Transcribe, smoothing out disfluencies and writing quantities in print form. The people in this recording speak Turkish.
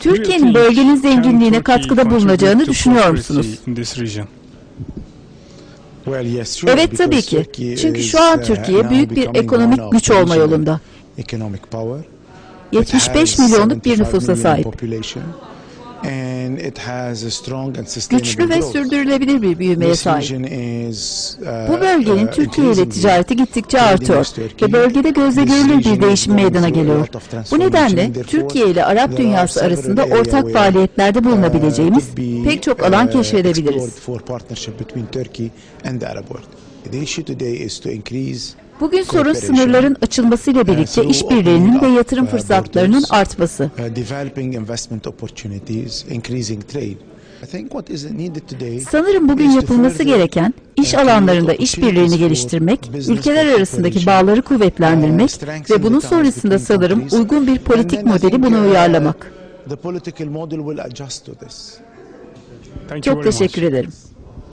Türkiye'nin bölgenin zenginliğine katkıda bulunacağını düşünüyor musunuz? Evet, tabii ki. Çünkü şu an Türkiye büyük bir ekonomik güç olma yolunda. 75 milyonluk bir nüfusa sahip. Güçlü ve sürdürülebilir bir büyümeye sahip. Bu bölgenin Türkiye ile ticareti gittikçe artıyor ve bölgede gözle görülür bir değişim meydana geliyor. Bu nedenle Türkiye ile Arap dünyası arasında ortak faaliyetlerde bulunabileceğimiz pek çok alan keşfedebiliriz. Bugün sorun sınırların açılmasıyla birlikte işbirliğinin ve yatırım fırsatlarının artması. Sanırım bugün yapılması gereken iş alanlarında işbirliğini geliştirmek, ülkeler arasındaki bağları kuvvetlendirmek ve bunun sonrasında sanırım uygun bir politik modeli buna uyarlamak. Çok teşekkür ederim.